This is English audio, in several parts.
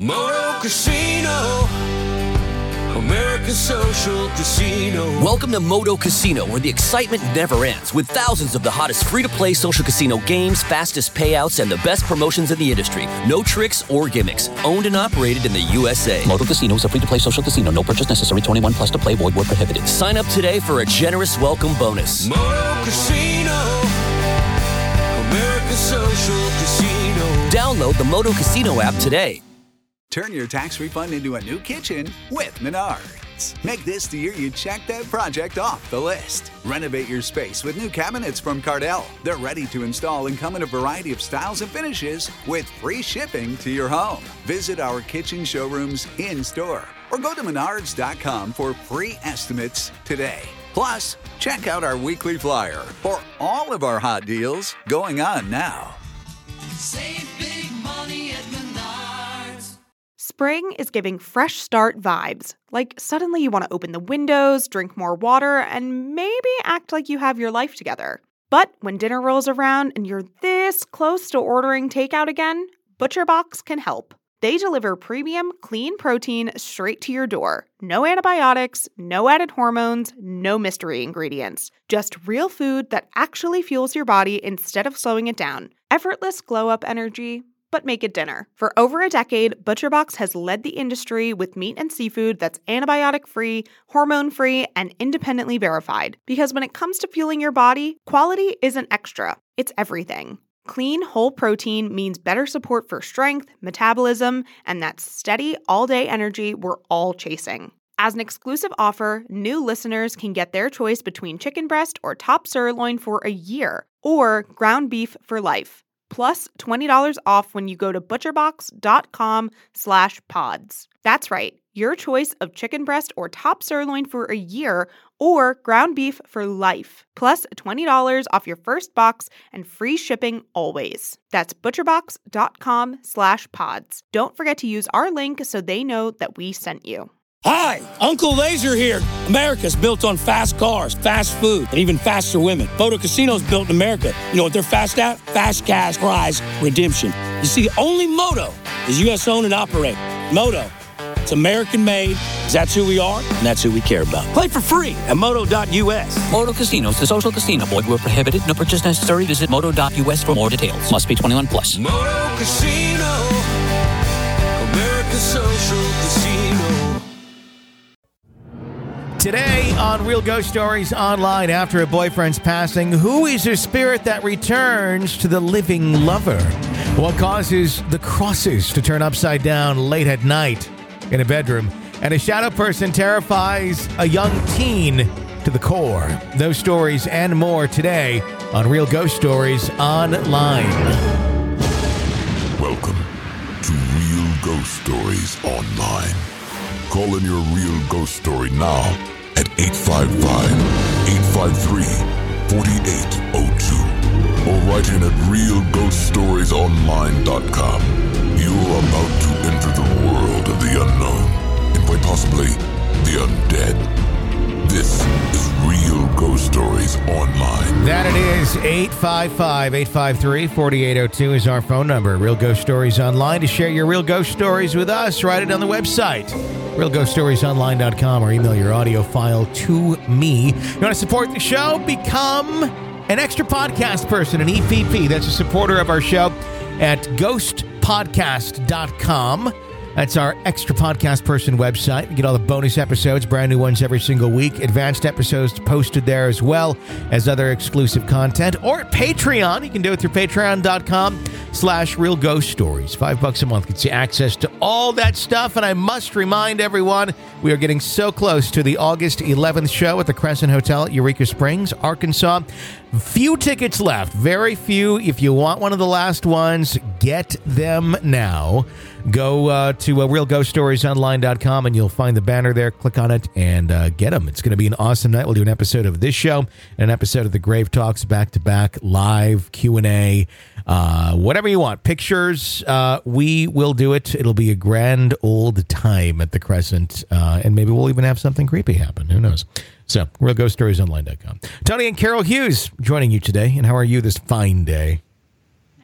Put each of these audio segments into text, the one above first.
Moto Casino, American Social Casino. Welcome to Moto Casino, where the excitement never ends, with thousands of the hottest free-to-play social casino games, fastest payouts, and the best promotions in the industry. No tricks or gimmicks. Owned and operated in the USA. Moto Casino is a free-to-play social casino. No purchase necessary. 21 plus to play. Void where prohibited. Sign up today for a generous welcome bonus. Moto Casino, American Social Casino. Download the Moto Casino app today. Turn your tax refund into a new kitchen with Menards. Make this the year you check that project off the list. Renovate your space with new cabinets from Cardell. They're ready to install and come in a variety of styles and finishes with free shipping to your home. Visit our kitchen showrooms in-store or go to menards.com for free estimates today. Plus, check out our weekly flyer for all of our hot deals going on now. Save big money at Menards. Spring is giving fresh start vibes. Like suddenly you want to open the windows, drink more water, and maybe act like you have your life together. But when dinner rolls around and you're this close to ordering takeout again, ButcherBox can help. They deliver premium, clean protein straight to your door. No antibiotics, no added hormones, no mystery ingredients. Just real food that actually fuels your body instead of slowing it down. Effortless glow-up energy, but make it dinner. For over a decade, ButcherBox has led the industry with meat and seafood that's antibiotic-free, hormone-free, and independently verified. Because when it comes to fueling your body, quality isn't extra, it's everything. Clean, whole protein means better support for strength, metabolism, and that steady, all-day energy we're all chasing. As an exclusive offer, new listeners can get their choice between chicken breast or top sirloin for a year, or ground beef for life. Plus $20 off when you go to butcherbox.com/pods. That's right, your choice of chicken breast or top sirloin for a year or ground beef for life. Plus $20 off your first box and free shipping always. That's butcherbox.com/pods. Don't forget to use our link so they know that we sent you. Hi, Uncle Laser here. America's built on fast cars, fast food, and even faster women. Moto Casino's built in America. You know what they're fast at? Fast cash prize redemption. You see, only Moto is U.S. owned and operated. Moto, it's American made. That's who we are, and that's who we care about. Play for free at moto.us. Moto Casino is a social casino. Void where prohibited. No purchase necessary. Visit moto.us for more details. Must be 21 plus. Moto Casino, American Social Casino. Today on Real Ghost Stories Online, after a boyfriend's passing, who is a spirit that returns to the living lover? What causes the crosses to turn upside down late at night in a bedroom? And a shadow person terrifies a young teen to the core. Those stories and more today on Real Ghost Stories Online. Welcome to Real Ghost Stories Online. Call in your real ghost story now at 855-853-4802 or write in at realghoststoriesonline.com. You're about to enter the world of the unknown and quite possibly the undead. This is Real Ghost Stories Online. That it is. 855-853-4802 is our phone number. Real Ghost Stories Online. To share your real ghost stories with us, write it on the website, realghoststoriesonline.com, or email your audio file to me. You want to support the show? Become an extra podcast person, an EPP. That's a supporter of our show at ghostpodcast.com. That's our extra podcast person website. You get all the bonus episodes, brand new ones every single week. Advanced episodes posted there, as well as other exclusive content. Or at Patreon. You can do it through patreon.com/Real Ghost Stories. $5 a month gets you access to all that stuff. And I must remind everyone, we are getting so close to the August 11th show at the Crescent Hotel at Eureka Springs, Arkansas. Few tickets left. Very few. If you want one of the last ones, get them now. Go to realghoststoriesonline.com and you'll find the banner there. Click on it and get them. It's going to be an awesome night. We'll do an episode of this show and an episode of the Grave Talks back-to-back, live Q&A, whatever you want. Pictures, we will do it. It'll be a grand old time at the Crescent, and maybe we'll even have something creepy happen. Who knows? So, realghoststoriesonline.com. Tony and Carol Hughes joining you today. And how are you this fine day?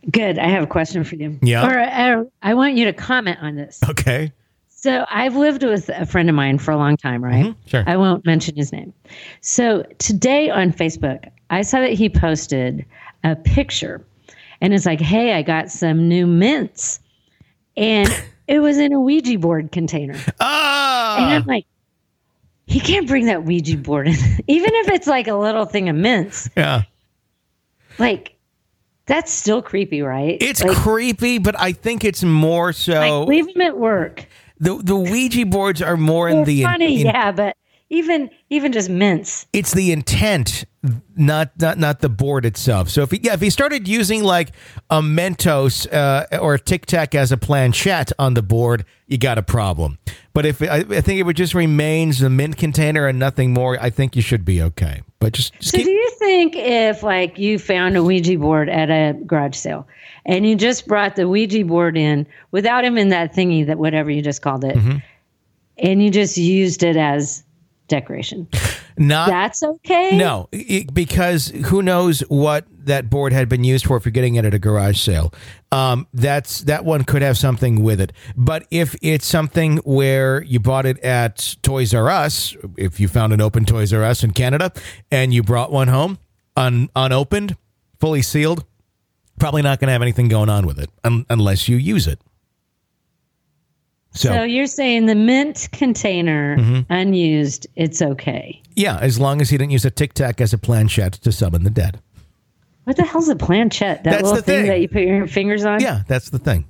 Good. I have a question for you. Yeah. Or I want you to comment on this. Okay. So I've lived with a friend of mine for a long time, right? Mm-hmm. Sure. I won't mention his name. So today on Facebook, I saw that he posted a picture and it's like, hey, I got some new mints. And it was in a Ouija board container. Ah! And I'm like, he can't bring that Ouija board in. Even if it's like a little thing of mints. Yeah. Like, that's still creepy, right? It's like, creepy, but I think it's more so. Like, leave him at work. The Ouija boards are more in the funny, yeah, but even just mints. It's the intent, not the board itself. So if he started using like a Mentos or a Tic Tac as a planchette on the board, you got a problem. But I think if it just remains the mint container and nothing more, I think you should be okay. But just so do you think if like you found a Ouija board at a garage sale and you just brought the Ouija board in without him in that thingy, that whatever you just called it, and you just used it as decoration, that's okay? No, because who knows what that board had been used for if you're getting it at a garage sale. That one could have something with it. But if it's something where you bought it at Toys R Us, if you found an open Toys R Us in Canada and you brought one home unopened, fully sealed, probably not going to have anything going on with it unless you use it. So you're saying the mint container unused, it's okay? Yeah, as long as he didn't use a Tic Tac as a planchette to summon the dead. What the hell's a planchette? That That's little the thing thing that you put your fingers on? Yeah, that's the thing.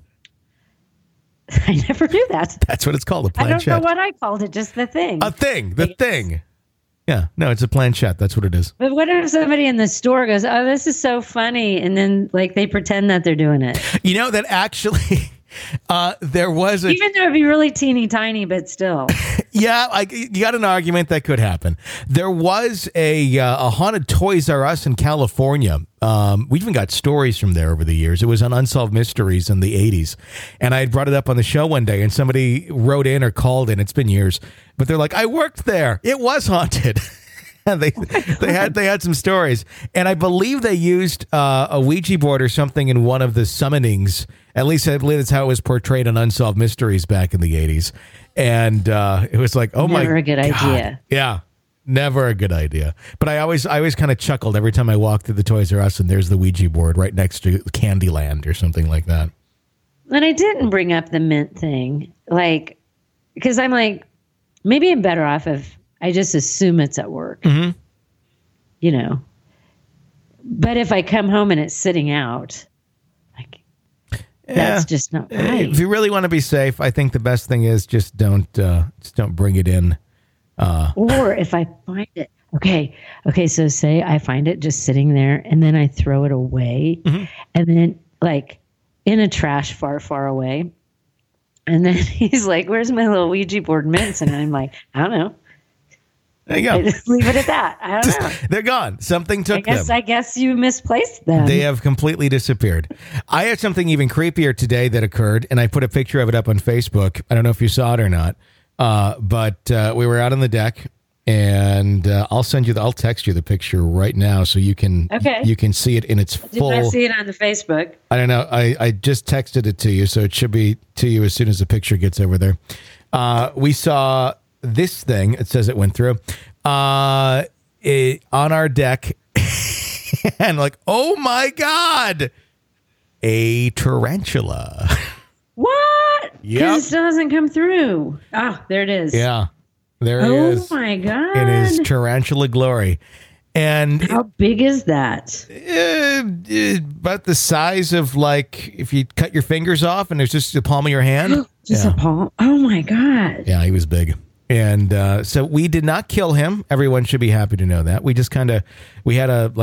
I never knew that. That's what it's called, a I planchette. don't know what I called it, just the thing. The thing. Yeah, no, it's a planchette. That's what it is. But what if somebody in the store goes, oh, this is so funny, and then like they pretend that they're doing it? You know, that actually... there was even though it'd be really teeny tiny, but still. Yeah, you got an argument that could happen. There was a haunted Toys R Us in California. We even got stories from there over the years. It was on Unsolved Mysteries in the 80s. And I had brought it up on the show one day and somebody wrote in or called in. It's been years. But they're like, I worked there. It was haunted. they had some stories. And I believe they used a Ouija board or something in one of the summonings. At least I believe that's how it was portrayed on Unsolved Mysteries back in the 80s. And it was like, oh my God. Never a good idea. Yeah, never a good idea. But I always kind of chuckled every time I walked through the Toys R Us and there's the Ouija board right next to Candyland or something like that. And I didn't bring up the mint thing, like, because I'm like, maybe I'm better off if I just assume it's at work, you know. But if I come home and it's sitting out, like, that's just not right. If you really want to be safe, I think the best thing is just don't bring it in. Or if I find it, okay. So say I find it just sitting there, and then I throw it away, and then like in a trash far, far away, and then he's like, "Where's my little Ouija board mints?" And I'm like, "I don't know." There you go. I just leave it at that. I don't know. They're gone. Something took them. I guess you misplaced them. They have completely disappeared. I had something even creepier today that occurred, and I put a picture of it up on Facebook. I don't know if you saw it or not, but we were out on the deck, and I'll text you the picture right now so you can see it in its full. Did I see it on the Facebook? I don't know. I just texted it to you, so it should be to you as soon as the picture gets over there. We saw this thing. It says it went through on our deck, and like, oh my God, a tarantula. What? Yeah, it still hasn't come through. Oh, there it is. Yeah, there it is. Oh my God, it is tarantula glory. And how big is that? About the size of, like, if you cut your fingers off and there's just the palm of your hand. Just a palm. Oh my God. Yeah, he was big. And so we did not kill him. Everyone should be happy to know that. We just we had a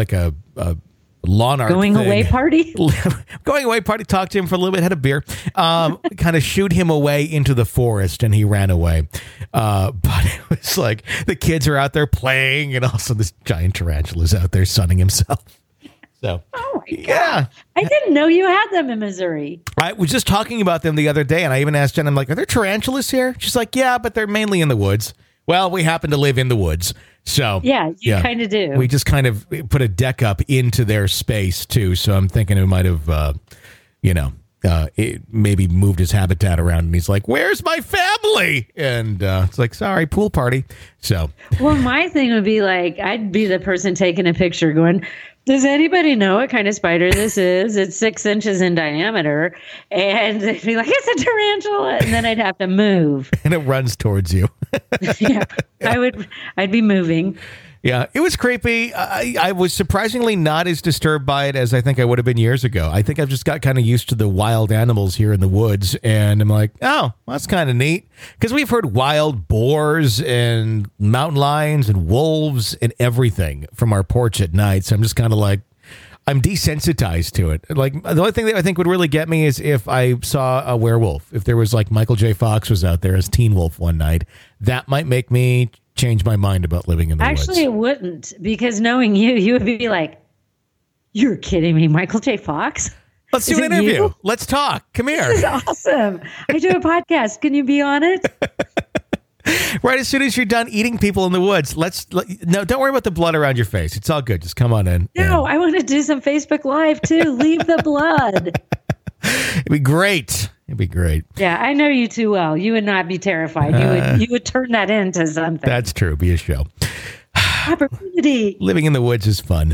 lawn art going away party. Going away party. Talked to him for a little bit. Had a beer. Kind of shooed him away into the forest, and he ran away. But it was like the kids are out there playing, and also this giant tarantula's out there sunning himself. So, oh my God. Yeah. I didn't know you had them in Missouri. I was just talking about them the other day, and I even asked Jen, I'm like, are there tarantulas here? She's like, yeah, but they're mainly in the woods. Well, we happen to live in the woods. So yeah, you kind of do. We just kind of put a deck up into their space too. So I'm thinking it might have it maybe moved his habitat around, and he's like, "Where's my family?" And it's like, "Sorry, pool party." So, well, my thing would be like, I'd be the person taking a picture, going, "Does anybody know what kind of spider this is? It's 6 inches in diameter," and they'd be like, "It's a tarantula," and then I'd have to move, and it runs towards you. Yeah, I'd be moving. Yeah, it was creepy. I was surprisingly not as disturbed by it as I think I would have been years ago. I think I've just got kind of used to the wild animals here in the woods, and I'm like, oh, that's kind of neat. Because we've heard wild boars and mountain lions and wolves and everything from our porch at night, so I'm just kind of like, I'm desensitized to it. Like, the only thing that I think would really get me is if I saw a werewolf. If there was like Michael J. Fox was out there as Teen Wolf one night, that might make me change my mind about living in the woods. Actually, it wouldn't, because knowing you would be like, "You're kidding me, Michael J. Fox? Let's do an interview. You? Let's talk. Come here. This is awesome. I do a podcast. Can you be on it?" Right as soon as you're done eating people in the woods, no, don't worry about the blood around your face. It's all good. Just come on in. No, I want to do some Facebook Live too. Leave the blood. It'd be great. It'd be great. Yeah, I know you too well. You would not be terrified. You would turn that into something. That's true. Be a show. Opportunity. Living in the woods is fun.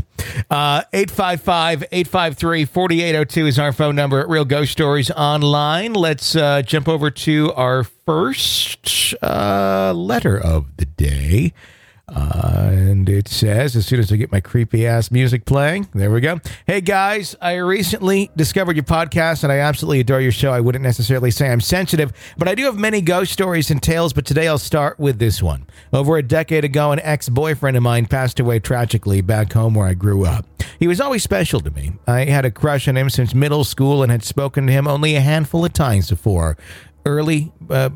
855-853-4802 is our phone number at Real Ghost Stories Online. Let's jump over to our first letter of the day. And it says, as soon as I get my creepy ass music playing, there we go. Hey guys, I recently discovered your podcast and I absolutely adore your show. I wouldn't necessarily say I'm sensitive, but I do have many ghost stories and tales, but today I'll start with this one. Over a decade ago, an ex-boyfriend of mine passed away tragically back home where I grew up. He was always special to me. I had a crush on him since middle school and had spoken to him only a handful of times before our early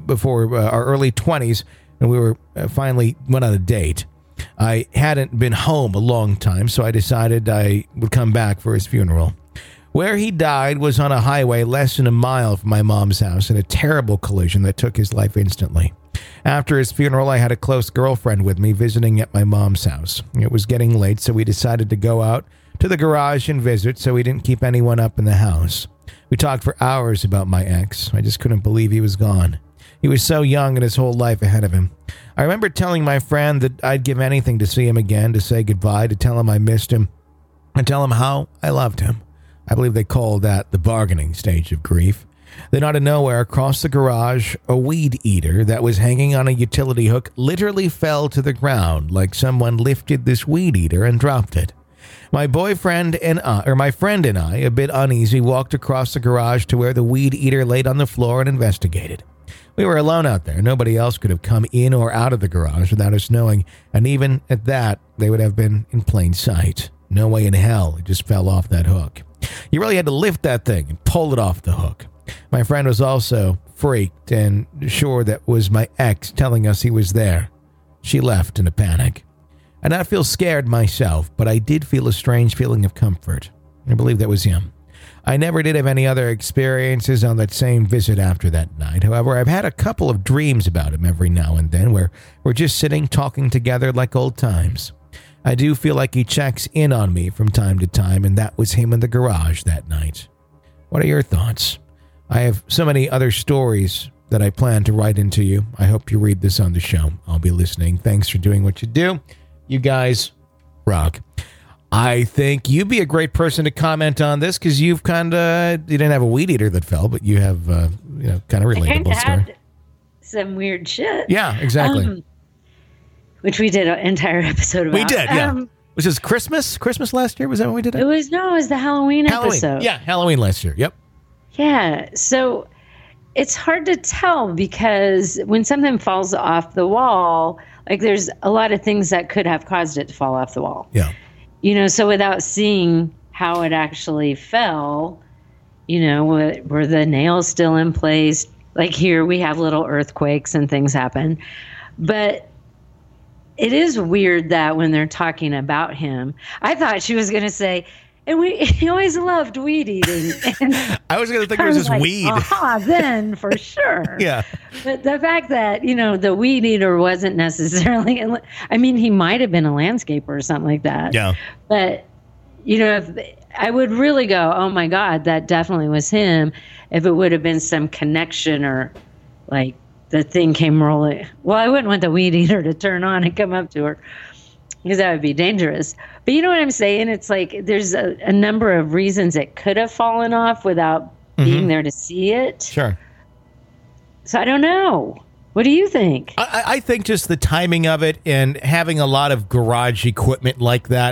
20s, and we were finally went on a date. I hadn't been home a long time, so I decided I would come back for his funeral. Where he died was on a highway less than a mile from my mom's house in a terrible collision that took his life instantly. After his funeral, I had a close girlfriend with me visiting at my mom's house. It was getting late, so we decided to go out to the garage and visit so we didn't keep anyone up in the house. We talked for hours about my ex. I just couldn't believe he was gone. He was so young and his whole life ahead of him. I remember telling my friend that I'd give anything to see him again, to say goodbye, to tell him I missed him, and tell him how I loved him. I believe they call that the bargaining stage of grief. Then out of nowhere, across the garage, a weed eater that was hanging on a utility hook literally fell to the ground, like someone lifted this weed eater and dropped it. My friend and I, a bit uneasy, walked across the garage to where the weed eater laid on the floor and investigated. We were alone out there. Nobody else could have come in or out of the garage without us knowing, and even at that, they would have been in plain sight. No way in hell it just fell off that hook. You really had to lift that thing and pull it off the hook. My friend was also freaked and sure that was my ex telling us he was there. She left in a panic. I did not feel scared myself, but I did feel a strange feeling of comfort. I believe that was him. I never did have any other experiences on that same visit after that night. However, I've had a couple of dreams about him every now and then where we're just sitting talking together like old times. I do feel like he checks in on me from time to time, and that was him in the garage that night. What are your thoughts? I have so many other stories that I plan to write into you. I hope you read this on the show. I'll be listening. Thanks for doing what you do. You guys rock. I think you'd be a great person to comment on this because you didn't have a weed eater that fell, but you have, kind of relatable story. Some weird shit. Yeah, exactly. Which we did an entire episode about. We did, yeah. Was this Christmas last year? Was that when we did it? It was the Halloween episode. Yeah, Halloween last year. Yep. Yeah. So it's hard to tell because when something falls off the wall, like there's a lot of things that could have caused it to fall off the wall. Yeah. So without seeing how it actually fell, were the nails still in place? Like here we have little earthquakes and things happen. But it is weird that when they're talking about him, I thought she was going to say, and he always loved weed eating. And I was going to think it was just weed. Then for sure. Yeah. But the fact that, the weed eater wasn't necessarily, he might have been a landscaper or something like that. Yeah. But if I would really go, oh my God, that definitely was him, if it would have been some connection or like the thing came rolling. Well, I wouldn't want the weed eater to turn on and come up to her because that would be dangerous. But you know what I'm saying? It's like there's a number of reasons it could have fallen off without being there to see it. Sure. So I don't know. What do you think? I think just the timing of it and having a lot of garage equipment like that.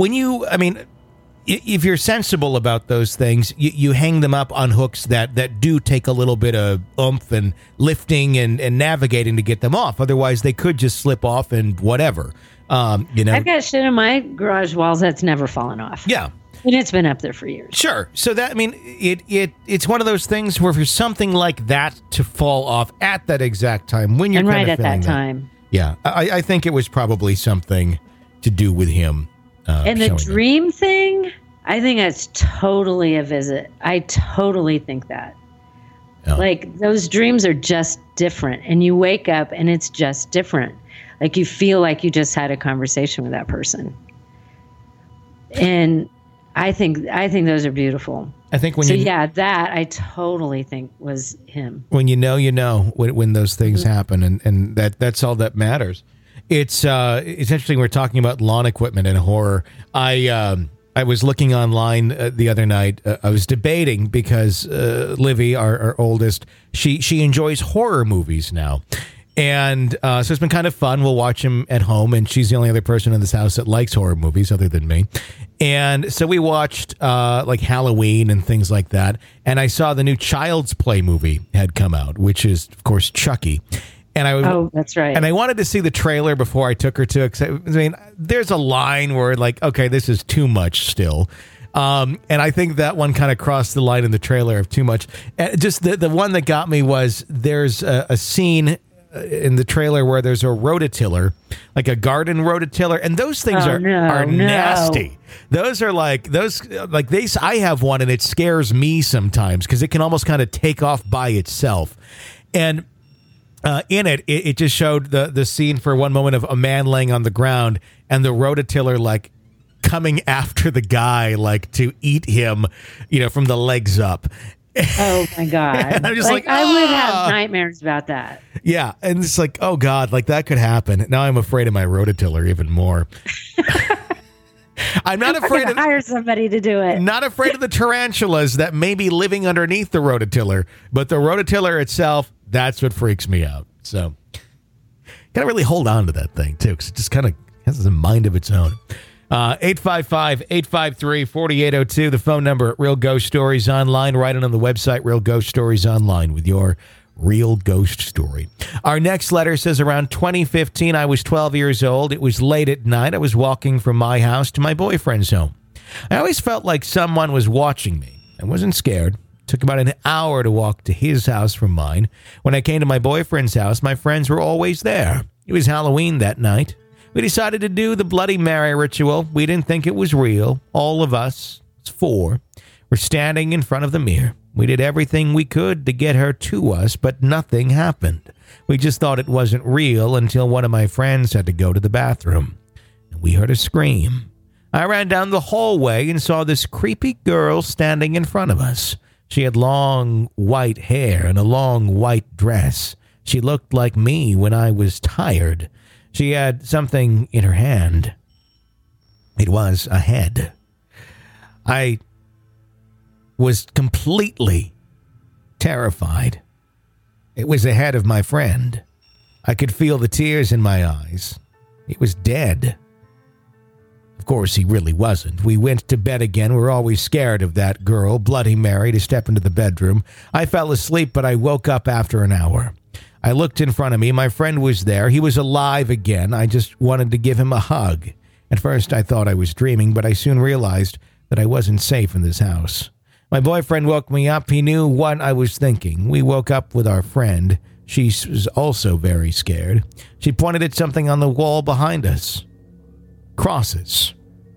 If you're sensible about those things, you hang them up on hooks that do take a little bit of oomph and lifting and navigating to get them off. Otherwise, they could just slip off and whatever. I've got shit on my garage walls that's never fallen off. Yeah. And it's been up there for years. Sure. So that, it's one of those things where for something like that to fall off at that exact time when you're and kind right of at that time. Yeah. I think it was probably something to do with him. And the dream thing, I think that's totally a visit. I totally think that. Oh. Like those dreams are just different and you wake up and it's just different. Like you feel like you just had a conversation with that person. And I think those are beautiful. I think that I totally think was him. When you know when those things happen and that's all that matters. It's interesting. We're talking about lawn equipment and horror. I was looking online the other night. I was debating because Livy, our oldest, she enjoys horror movies now. And so it's been kind of fun. We'll watch them at home, and she's the only other person in this house that likes horror movies other than me. And so we watched like Halloween and things like that. And I saw the new Child's Play movie had come out, which is, of course, Chucky. And that's right. And I wanted to see the trailer before I took her to it. 'Cause I mean, there's a line where like, okay, this is too much still. And I think that one kind of crossed the line in the trailer of too much. Just the one that got me was there's a scene in the trailer where there's a rototiller, like a garden rototiller, and those things are nasty. Those are I have one and it scares me sometimes because it can almost kind of take off by itself. And in it just showed the scene for one moment of a man laying on the ground and the rototiller like coming after the guy like to eat him, from the legs up. Oh my God. And I'm just I would have nightmares about that. Yeah. And it's like, oh God, like that could happen. Now I'm afraid of my rototiller even more. I'm not afraid of hire somebody to do it. Not afraid of the tarantulas that may be living underneath the rototiller, but the rototiller itself, that's what freaks me out. So gotta really hold on to that thing too, because it just kind of has a mind of its own. 855-853-4802, the phone number at Real Ghost Stories Online. Write it on the website, Real Ghost Stories Online, with your real ghost story. Our next letter says, around 2015, I was 12 years old. It was late at night. I was walking from my house to my boyfriend's home. I always felt like someone was watching me. I wasn't scared. It took about an hour to walk to his house from mine. When I came to my boyfriend's house, my friends were always there. It was Halloween that night. We decided to do the Bloody Mary ritual. We didn't think it was real. All of us, it's 4, were standing in front of the mirror. We did everything we could to get her to us, but nothing happened. We just thought it wasn't real until one of my friends had to go to the bathroom. And we heard a scream. I ran down the hallway and saw this creepy girl standing in front of us. She had long white hair and a long white dress. She looked like me when I was tired. She had something in her hand. It was a head. I was completely terrified. It was the head of my friend. I could feel the tears in my eyes. He was dead. Of course, he really wasn't. We went to bed again. We were always scared of that girl, Bloody Mary, to step into the bedroom. I fell asleep, but I woke up after an hour. I looked in front of me. My friend was there. He was alive again. I just wanted to give him a hug. At first, I thought I was dreaming, but I soon realized that I wasn't safe in this house. My boyfriend woke me up. He knew what I was thinking. We woke up with our friend. She was also very scared. She pointed at something on the wall behind us. Crosses.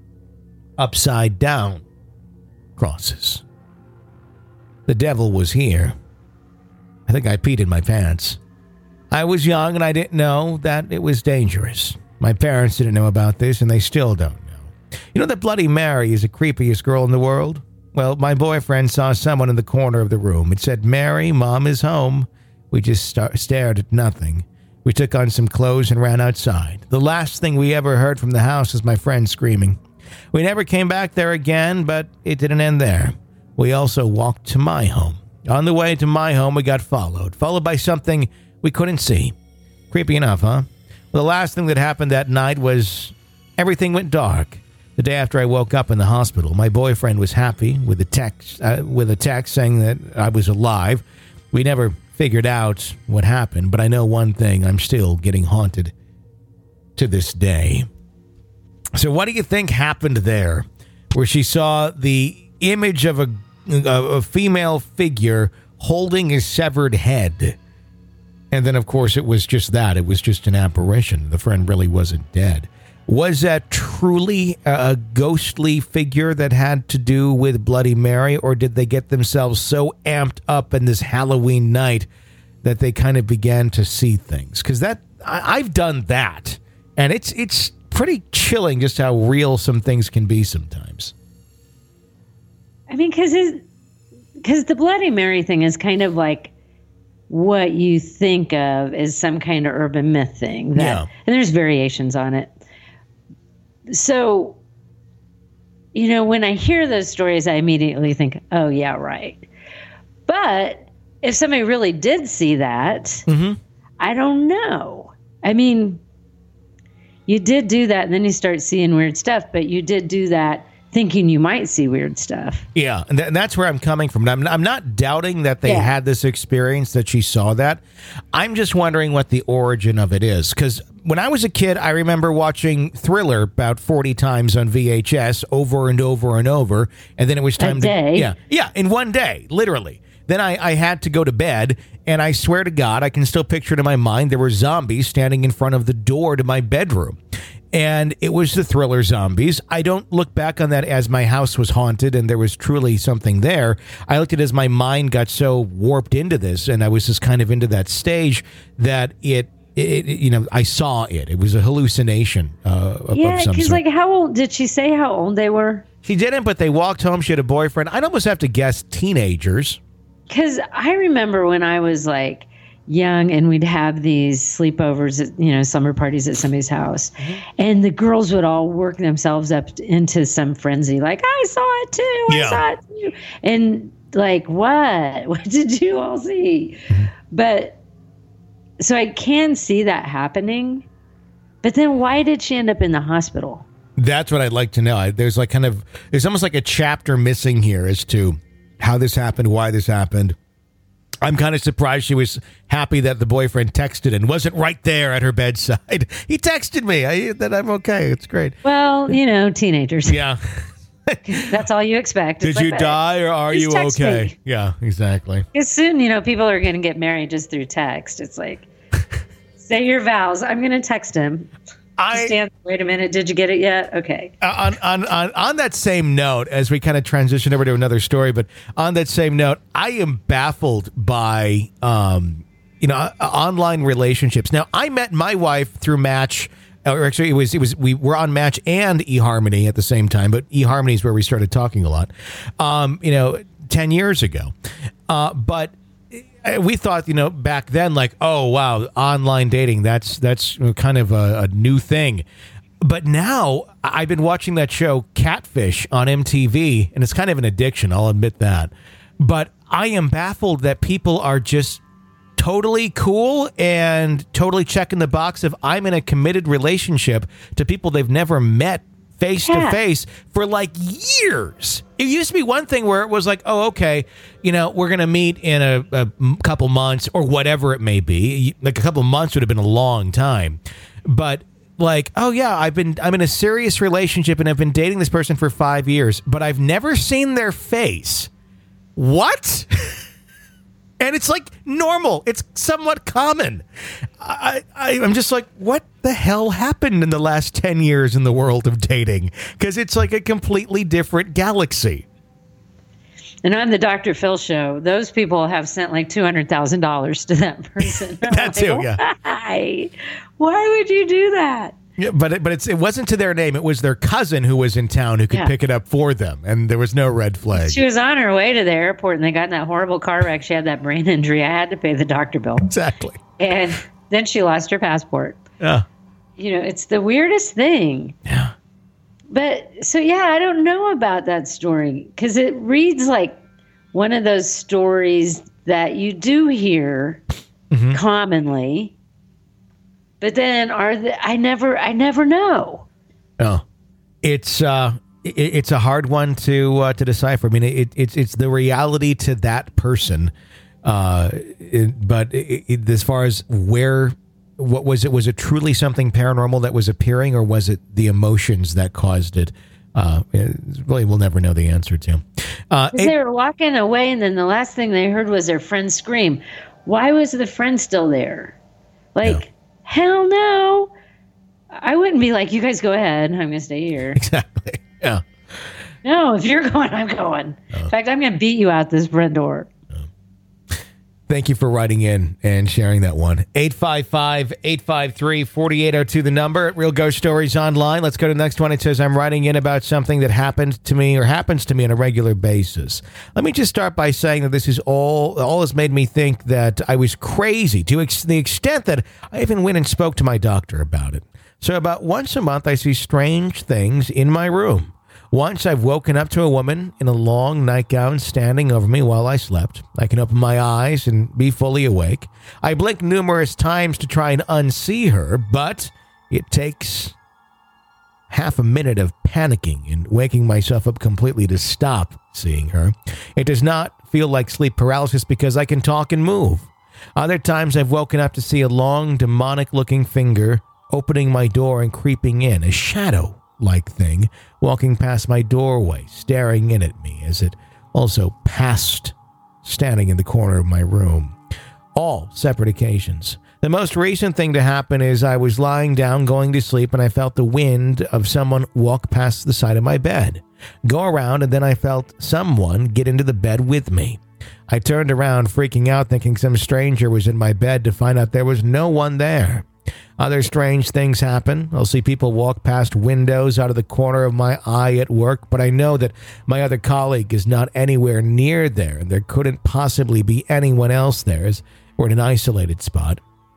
Upside down crosses. The devil was here. I think I peed in my pants. I was young and I didn't know that it was dangerous. My parents didn't know about this and they still don't know. You know that Bloody Mary is the creepiest girl in the world? Well, my boyfriend saw someone in the corner of the room. It said, "Mary, Mom is home." We just stared at nothing. We took on some clothes and ran outside. The last thing we ever heard from the house was my friend screaming. We never came back there again, but it didn't end there. We also walked to my home. On the way to my home, we got followed by something we couldn't see. Creepy enough, huh? Well, the last thing that happened that night was everything went dark. The day after I woke up in the hospital, my boyfriend was happy with a text saying that I was alive. We never figured out what happened, but I know one thing: I'm still getting haunted to this day. So what do you think happened there, where she saw the image of a female figure holding a severed head? And then, of course, it was just that. It was just an apparition. The friend really wasn't dead. Was that truly a ghostly figure that had to do with Bloody Mary, or did they get themselves so amped up in this Halloween night that they kind of began to see things? Because I've done that, and it's pretty chilling just how real some things can be sometimes. I mean, because the Bloody Mary thing is kind of like what you think of as some kind of urban myth thing. And there's variations on it. So, when I hear those stories, I immediately think, oh, yeah, right. But if somebody really did see that, I don't know. I mean, you did do that, and then you start seeing weird stuff, but you did do that thinking you might see weird stuff. Yeah, and that's where I'm coming from. I'm not doubting that they had this experience, that she saw that. I'm just wondering what the origin of it is, because when I was a kid, I remember watching Thriller about 40 times on VHS over and over and over, and then it was time in one day, literally. Then I had to go to bed, and I swear to God, I can still picture it in my mind. There were zombies standing in front of the door to my bedroom. And it was the Thriller zombies. I don't look back on that as my house was haunted and there was truly something there. I looked at it as my mind got so warped into this, and I was just kind of into that stage that I saw it. It was a hallucination of some sort. Yeah, because how old did she say how old they were? She didn't, but they walked home. She had a boyfriend. I'd almost have to guess teenagers. Because I remember when I was young, and we'd have these sleepovers at, summer parties at somebody's house. And the girls would all work themselves up into some frenzy. Like, I saw it too. I saw it too. And what? What did you all see? But so I can see that happening. But then why did she end up in the hospital? That's what I'd like to know. There's almost like a chapter missing here as to how this happened, why this happened. I'm kind of surprised she was happy that the boyfriend texted and wasn't right there at her bedside. He texted me that I'm okay. It's great. Well, teenagers. Yeah. That's all you expect. Did you die, or are you okay? Me. Yeah, exactly. Because soon, people are going to get married just through text. It's like, say your vows. I'm going to text him. Wait a minute. Did you get it yet? Okay. On that same note, as we kind of transition over to another story, but on that same note, I am baffled by, online relationships. Now, I met my wife through Match. Or actually, we were on Match and eHarmony at the same time, but eHarmony is where we started talking a lot. 10 years ago. But we thought, back then, oh, wow, online dating, that's kind of a new thing. But now I've been watching that show Catfish on MTV, and it's kind of an addiction, I'll admit that. But I am baffled that people are just totally cool and totally checking the box of I'm in a committed relationship to people they've never met face to face for years. It used to be one thing where it was oh, okay, we're going to meet in a couple months or whatever it may be. A couple months would have been a long time. But oh yeah, I'm in a serious relationship and I've been dating this person for 5 years, but I've never seen their face. What? And it's normal. It's somewhat common. I'm just what the hell happened in the last 10 years in the world of dating? Because it's a completely different galaxy. And on the Dr. Phil show, those people have sent $200,000 to that person. That too, yeah. Why? Why would you do that? Yeah, but it wasn't to their name. It was their cousin who was in town who could pick it up for them, and there was no red flag. She was on her way to the airport, and they got in that horrible car wreck. She had that brain injury. I had to pay the doctor bill. Exactly. And then she lost her passport. Yeah. You know, it's the weirdest thing. Yeah. But so, yeah, I don't know about that story because it reads like one of those stories that you do hear commonly, but then I never know. Oh, it's a hard one to decipher. I mean, it's the reality to that person, but as far as what was it? Was it truly something paranormal that was appearing, or was it the emotions that caused it? Really, we'll never know the answer to. They were walking away, and then the last thing they heard was their friend scream. Why was the friend still there? Hell no. I wouldn't be like, you guys go ahead. I'm going to stay here. Exactly. Yeah. No, if you're going, I'm going. In fact, I'm going to beat you out this front door. Thank you for writing in and sharing that one. 855-853-4802, the number at Real Ghost Stories Online. Let's go to the next one. It says, I'm writing in about something that happened to me or happens to me on a regular basis. Let me just start by saying that this is all has made me think that I was crazy to the extent that I even went and spoke to my doctor about it. So about once a month, I see strange things in my room. Once I've woken up to a woman in a long nightgown standing over me while I slept. I can open my eyes and be fully awake. I blink numerous times to try and unsee her, but it takes half a minute of panicking and waking myself up completely to stop seeing her. It does not feel like sleep paralysis because I can talk and move. Other times I've woken up to see a long demonic-looking finger opening my door and creeping in, a shadow-like thing walking past my doorway, staring in at me as it also passed, standing in the corner of my room. All separate occasions. The most recent thing to happen is I was lying down going to sleep and I felt the wind of someone walk past the side of my bed, go around, and then I felt someone get into the bed with me. I turned around freaking out thinking some stranger was in my bed to find out there was no one there. Other strange things happen. I'll see people walk past windows out of the corner of my eye at work, but I know that my other colleague is not anywhere near there, and there couldn't possibly be anyone else there, as we're in an isolated spot.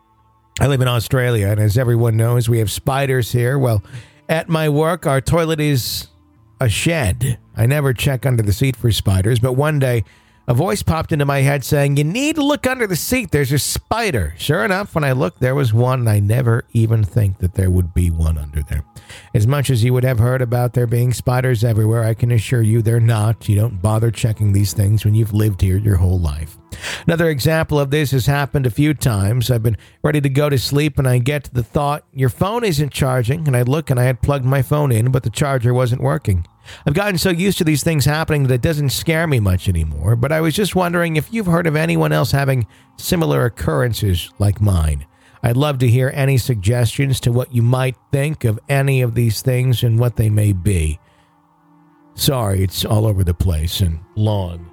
I live in Australia, and as everyone knows, we have spiders here. Well, at my work, our toilet is a shed. I never check under the seat for spiders, but one day, a voice popped into my head saying, you need to look under the seat. There's a spider. Sure enough, when I looked, there was one, and I never even think that there would be one under there. As much as you would have heard about there being spiders everywhere, I can assure you they're not. You don't bother checking these things when you've lived here your whole life. Another example of this has happened a few times. I've been ready to go to sleep, and I get to the thought, your phone isn't charging, and I look, and I had plugged my phone in, but the charger wasn't working. I've gotten so used to these things happening that it doesn't scare me much anymore, but I was just wondering if you've heard of anyone else having similar occurrences like mine. I'd love to hear any suggestions to what you might think of any of these things and what they may be. Sorry, it's all over the place and long.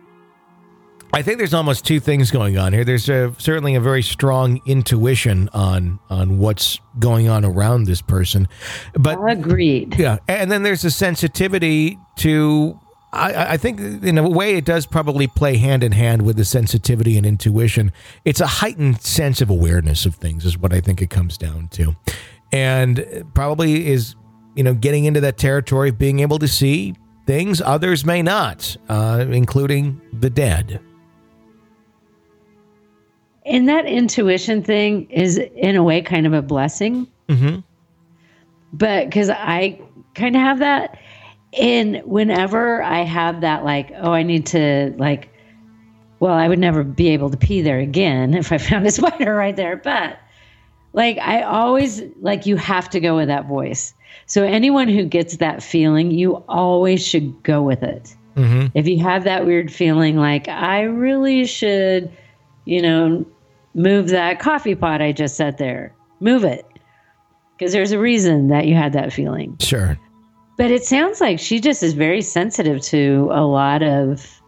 I think there's almost two things going on here. There's certainly a very strong intuition on what's going on around this person. But agreed. Yeah, and then there's a sensitivity to, I think in a way it does probably play hand in hand with the sensitivity and intuition. It's a heightened sense of awareness of things is what I think it comes down to. And probably is, getting into that territory of being able to see things others may not, including the dead. And that intuition thing is, in a way, kind of a blessing. Mm-hmm. But because I kind of have that. And whenever I have that, I need to, I would never be able to pee there again if I found a spider right there. But, I always, you have to go with that voice. So anyone who gets that feeling, you always should go with it. Mm-hmm. If you have that weird feeling, I really should... move that coffee pot I just set there. Move it. Because there's a reason that you had that feeling. Sure. But it sounds like she just is very sensitive to a lot of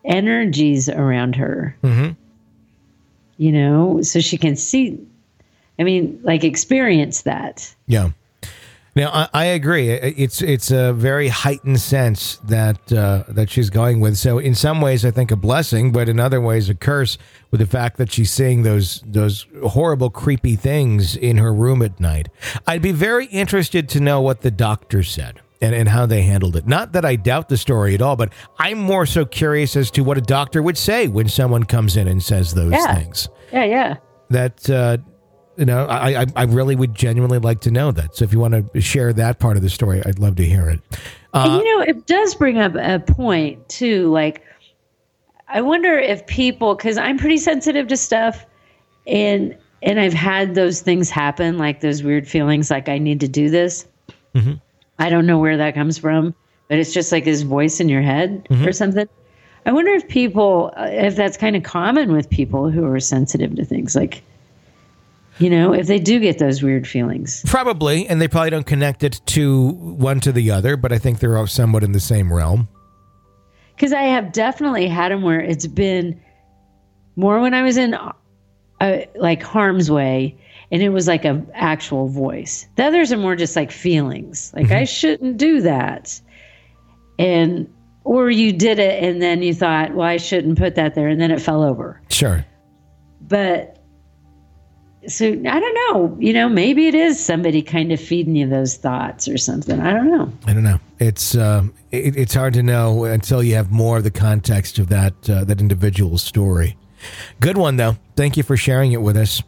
energies around her. Mm-hmm. So she can see I mean, like, experience that. Yeah. Now, I agree. It's a very heightened sense that she's going with. So in some ways, I think a blessing, but in other ways, a curse with the fact that she's seeing those horrible, creepy things in her room at night. I'd be very interested to know what the doctor said and how they handled it. Not that I doubt the story at all, but I'm more so curious as to what a doctor would say when someone comes in and says those things. Yeah. That... I really would genuinely like to know that. So if you want to share that part of the story, I'd love to hear it. And, it does bring up a point, too. Like, I wonder if people, because I'm pretty sensitive to stuff, and I've had those things happen, like those weird feelings like I need to do this. Mm-hmm. I don't know where that comes from, but it's just like this voice in your head or something. I wonder if that's kind of common with people who are sensitive to things, like, if they do get those weird feelings. Probably, and they probably don't connect it to one to the other, but I think they're all somewhat in the same realm. Because I have definitely had them where it's been more when I was in like harm's way, and it was like an actual voice. The others are more just like feelings, like I shouldn't do that. Or you did it and then you thought, well, I shouldn't put that there, and then it fell over. Sure. But so I don't know, maybe it is somebody kind of feeding you those thoughts or something. I don't know. It's hard to know until you have more of the context of that individual story. Good one, though. Thank you for sharing it with us.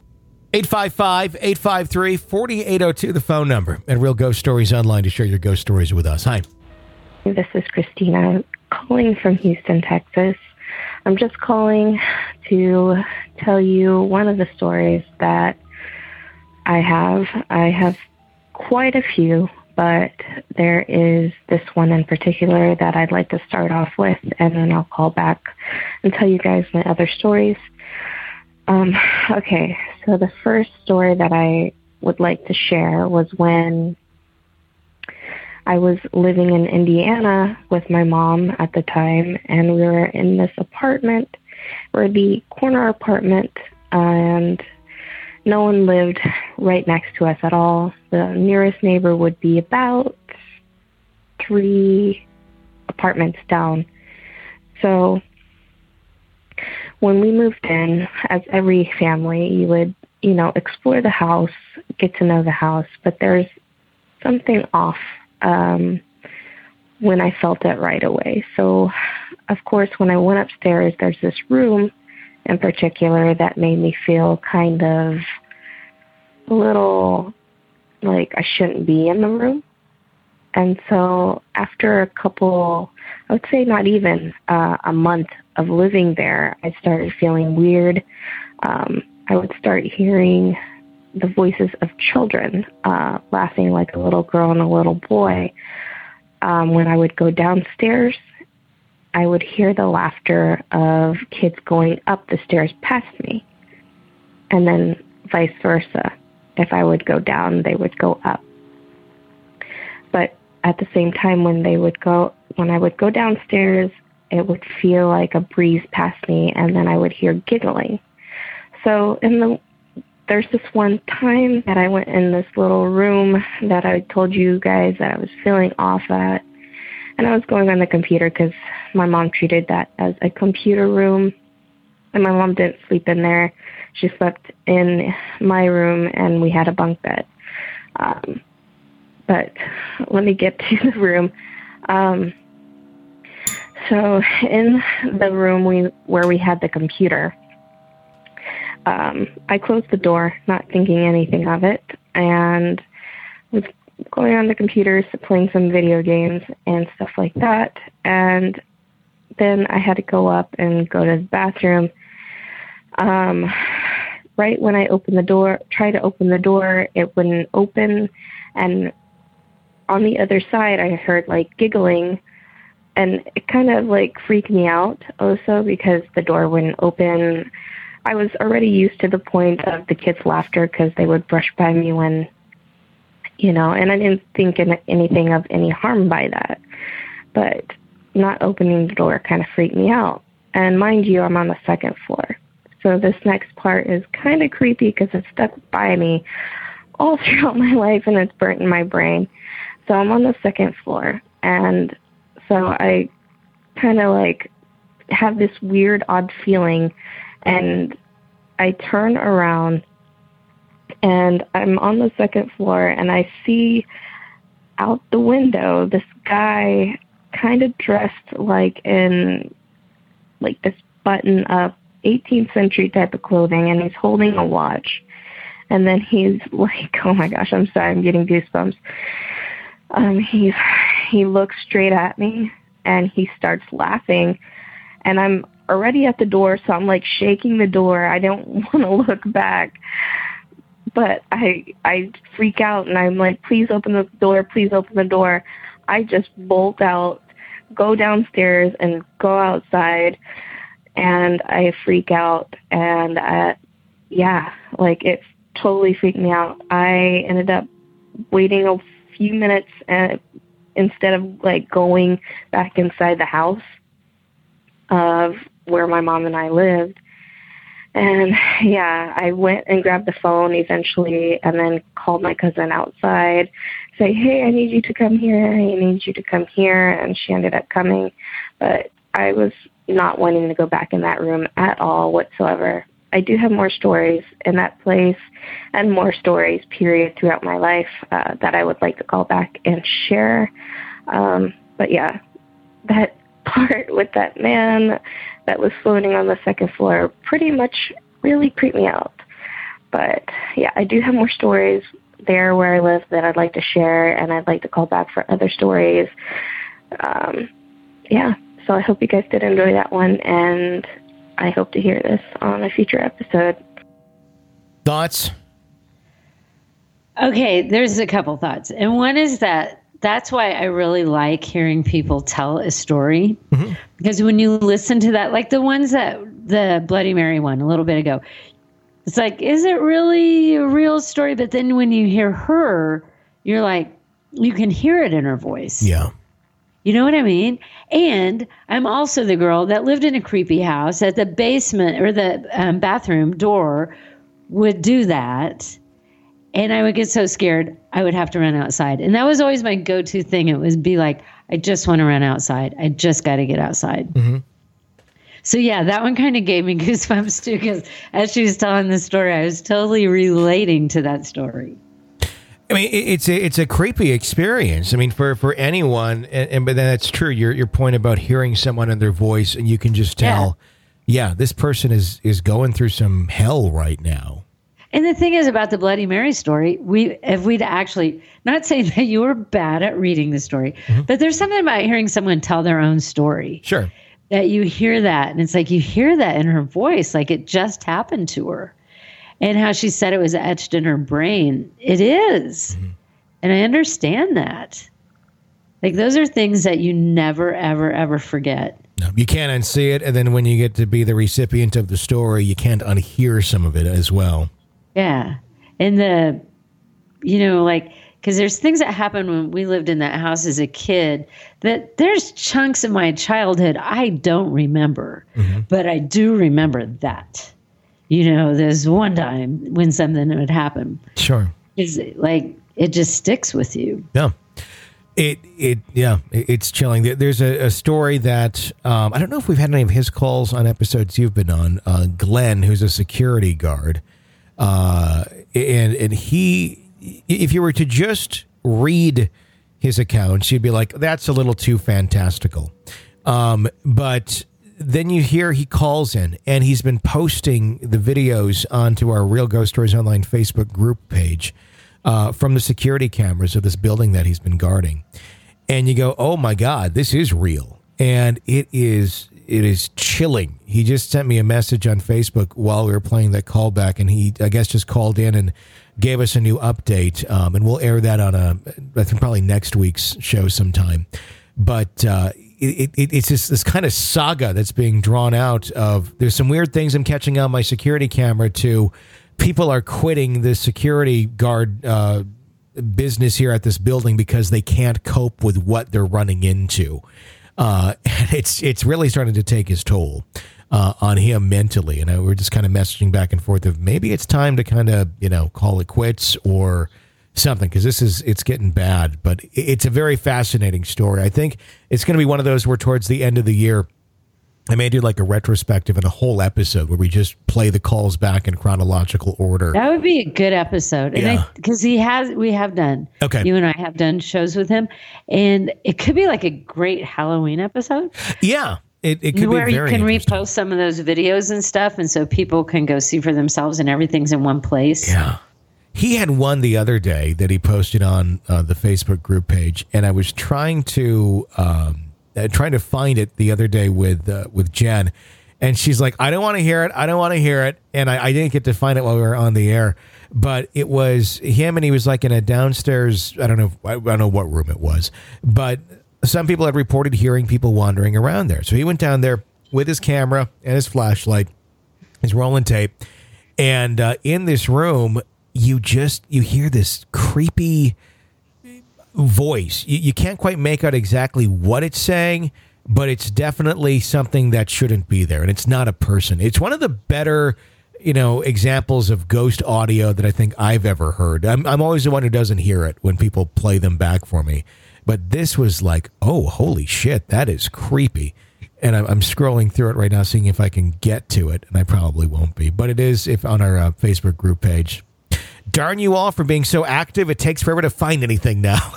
855-853-4802, the phone number, and Real Ghost Stories Online to share your ghost stories with us. Hi. This is Christina calling from Houston, Texas. I'm just calling to tell you one of the stories that I have. I have quite a few, but there is this one in particular that I'd like to start off with, and then I'll call back and tell you guys my other stories. Okay, so the first story that I would like to share was when I was living in Indiana with my mom at the time, and we were in this apartment. We're the corner apartment, and no one lived right next to us at all. The nearest neighbor would be about 3 apartments down. So when we moved in, as every family, you would, explore the house, get to know the house, but there's something off when I felt it right away. So, of course, when I went upstairs, there's this room in particular that made me feel kind of a little like I shouldn't be in the room. And so after a couple, I would say not even a month of living there, I started feeling weird. I would start hearing the voices of children laughing, like a little girl and a little boy. When I would go downstairs, I would hear the laughter of kids going up the stairs past me, and then vice versa. If I would go down, they would go up. But at the same time, when I would go downstairs, it would feel like a breeze past me, and then I would hear giggling. So there's this one time that I went in this little room that I told you guys that I was feeling off at, and I was going on the computer because my mom treated that as a computer room, and my mom didn't sleep in there. She slept in my room, and we had a bunk bed. But let me get to the room. So in the room where we had the computer, I closed the door, not thinking anything of it, and was going on the computer, playing some video games and stuff like that. And then I had to go up and go to the bathroom. Right when I tried to open the door, it wouldn't open. And on the other side, I heard like giggling, and it kind of like freaked me out also because the door wouldn't open. I was already used to the point of the kids' laughter because they would brush by me when, and I didn't think anything of any harm by that. But not opening the door kind of freaked me out. And mind you, I'm on the second floor. So this next part is kind of creepy because it's stuck by me all throughout my life and it's burnt in my brain. So I'm on the second floor, and so I kind of like have this weird, odd feeling, and I turn around and I'm on the second floor, and I see out the window this guy kind of dressed like in like this button up 18th century type of clothing, and he's holding a watch. And then he's like, oh my gosh, I'm sorry, I'm getting goosebumps. He looks straight at me and he starts laughing, and I'm already at the door, so I'm like shaking the door. I don't want to look back, but I freak out and I'm like, please open the door, please open the door. I just bolt out, go downstairs and go outside, and I freak out, and like it totally freaked me out. I ended up waiting a few minutes instead of like going back inside the house of where my mom and I lived. And I went and grabbed the phone eventually and then called my cousin outside, say, hey, I need you to come here. I need you to come here. And she ended up coming. But I was not wanting to go back in that room at all whatsoever. I do have more stories in that place and more stories, period, throughout my life that I would like to call back and share. But yeah, that part with that man that was floating on the second floor pretty much really creeped me out. But yeah, I do have more stories there where I live that I'd like to share, and I'd like to call back for other stories. So I hope you guys did enjoy that one, and I hope to hear this on a future episode. Thoughts? Okay, there's a couple thoughts. And one is that's why I really like hearing people tell a story. Mm-hmm. Because when you listen to that, like the ones the Bloody Mary one a little bit ago, it's like, is it really a real story? But then when you hear her, you're like, you can hear it in her voice. Yeah. You know what I mean? And I'm also the girl that lived in a creepy house at the basement or the bathroom door would do that. And I would get so scared, I would have to run outside. And that was always my go-to thing. It would be like, I just want to run outside. I just got to get outside. Mm-hmm. So yeah, that one kind of gave me goosebumps too, because as she was telling the story, I was totally relating to that story. I mean, it's a creepy experience. I mean, for anyone, but then that's true. Your point about hearing someone in their voice, and you can just tell, this person is going through some hell right now. And the thing is about the Bloody Mary story, if we'd actually, not saying that you were bad at reading the story, mm-hmm. but there's something about hearing someone tell their own story. Sure. That you hear that, and it's like you hear that in her voice, like it just happened to her. And how she said it was etched in her brain. It is. Mm-hmm. And I understand that. Like, those are things that you never, ever, ever forget. No, you can't unsee it. And then when you get to be the recipient of the story, you can't unhear some of it as well. Yeah. And because there's things that happened when we lived in that house as a kid that there's chunks of my childhood I don't remember. Mm-hmm. But I do remember that. There's one time when something would happen. Sure. It just sticks with you. Yeah. It's chilling. There's a story that, I don't know if we've had any of his calls on episodes you've been on, Glenn, who's a security guard. And he, if you were to just read his accounts, you'd be like, that's a little too fantastical. But then you hear he calls in, and he's been posting the videos onto our Real Ghost Stories Online Facebook group page from the security cameras of this building that he's been guarding. And you go, oh my God, this is real. And it is chilling. He just sent me a message on Facebook while we were playing that callback, and he, I guess, just called in and gave us a new update. And we'll air that on I think probably next week's show sometime. But it's just this kind of saga that's being drawn out of, there's some weird things I'm catching on my security camera too. People are quitting the security guard business here at this building because they can't cope with what they're running into. And it's really starting to take its toll. on him mentally. And we're just kind of messaging back and forth of maybe it's time to kind of, call it quits or something, because it's getting bad. But it's a very fascinating story. I think it's going to be one of those where towards the end of the year, I may do like a retrospective and a whole episode where we just play the calls back in chronological order. That would be a good episode. And because we have done, you and I have done shows with him, and it could be like a great Halloween episode. Yeah. It could where be very you can interesting. repost some of those videos and stuff, and so people can go see for themselves, and everything's in one place. Yeah. He had one the other day that he posted on the Facebook group page, and I was trying to find it the other day with Jen, and she's like, I don't want to hear it. I don't want to hear it. And I didn't get to find it while we were on the air, but it was him, and he was like in a downstairs, I don't know what room it was, but some people had reported hearing people wandering around there. So he went down there with his camera and his flashlight, his rolling tape, and in this room, you hear this creepy voice. You can't quite make out exactly what it's saying, but it's definitely something that shouldn't be there, and it's not a person. It's one of the better, examples of ghost audio that I think I've ever heard. I'm always the one who doesn't hear it when people play them back for me, but this was like, oh, holy shit, that is creepy. And I'm scrolling through it right now, seeing if I can get to it, and I probably won't be, but it is on our Facebook group page. Darn you all for being so active. It takes forever to find anything now.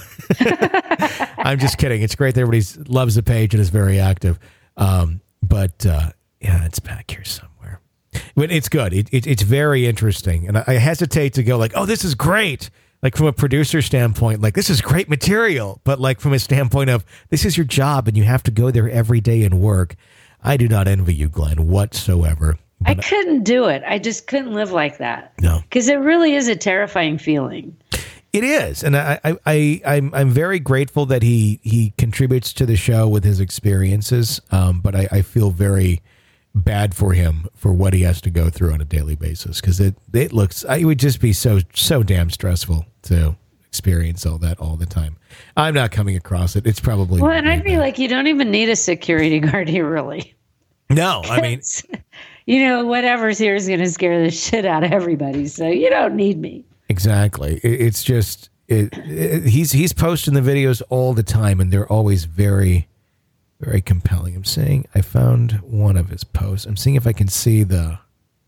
I'm just kidding. It's great that everybody loves the page and is very active. But it's back here somewhere. But it's good. It's very interesting. And I hesitate to go like, oh, this is great. Like from a producer standpoint, like this is great material. But like from a standpoint of this is your job and you have to go there every day and work. I do not envy you, Glenn, whatsoever. I couldn't do it. I just couldn't live like that. No, because it really is a terrifying feeling. It is, and I'm very grateful that he contributes to the show with his experiences. But I feel very bad for him for what he has to go through on a daily basis, because it would just be so damn stressful to experience all that all the time. I'm not coming across it. It's probably and I'd be like, you don't even need a security guard here, really. No, I mean. Whatever's here is going to scare the shit out of everybody. So you don't need me. Exactly. It's just he's posting the videos all the time, and they're always very, very compelling. I'm saying I found one of his posts. I'm seeing if I can see the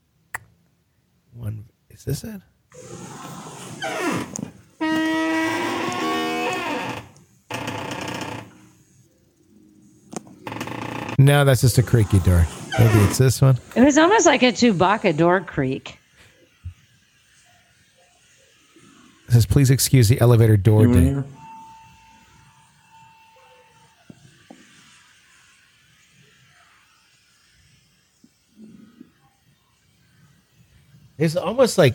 one. Is this it? No, that's just a creaky door. Maybe it's this one. It was almost like a Chewbacca door creak. It says, please excuse the elevator door ding. It's almost like,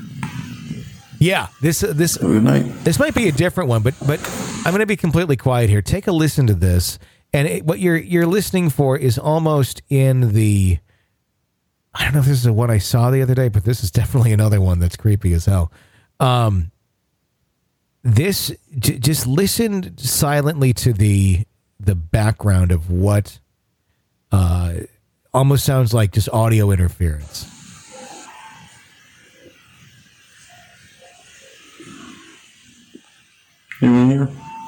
this might be a different one, but I'm going to be completely quiet here. Take a listen to this. And what you're listening for is almost in the, I don't know if this is the one I saw the other day, but this is definitely another one that's creepy as hell. Just listen silently to the background of what almost sounds like just audio interference. You in here?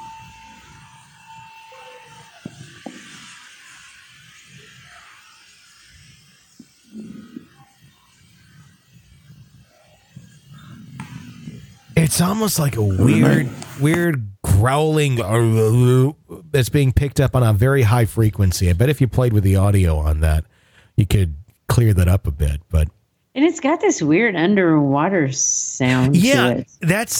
It's almost like a weird growling that's being picked up on a very high frequency. I bet if you played with the audio on that, you could clear that up a bit. And it's got this weird underwater sound. Yeah, to it. That's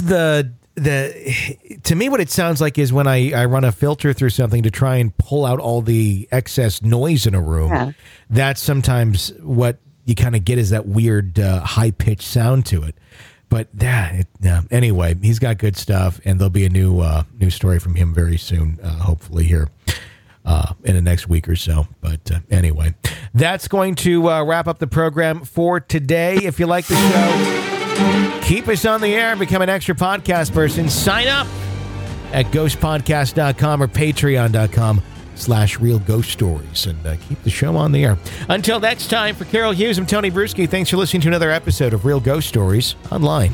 to me, what it sounds like is when I run a filter through something to try and pull out all the excess noise in a room. Yeah. That's sometimes what you kind of get is that weird high pitched sound to it. But anyway, he's got good stuff, and there'll be a new story from him very soon, hopefully here in the next week or so. But anyway, that's going to wrap up the program for today. If you like the show, keep us on the air and become an extra podcast person. Sign up at ghostpodcast.com or patreon.com Real Ghost Stories and keep the show on the air. Until next time, for Carol Hughes, I'm Tony Bruschi. Thanks for listening to another episode of Real Ghost Stories Online.